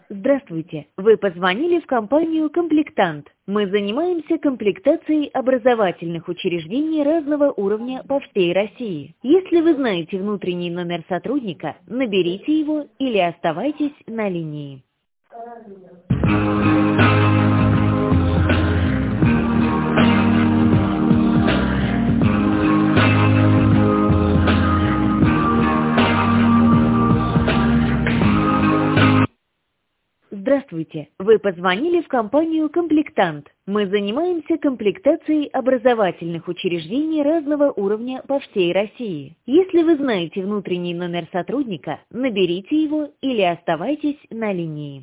Здравствуйте! Вы позвонили в компанию «Комплектант». Мы занимаемся комплектацией образовательных учреждений разного уровня по всей России. Если вы знаете внутренний номер сотрудника, наберите его или оставайтесь на линии. Здравствуйте! Вы позвонили в компанию «Комплектант». Мы занимаемся комплектацией образовательных учреждений разного уровня по всей России. Если вы знаете внутренний номер сотрудника, наберите его или оставайтесь на линии.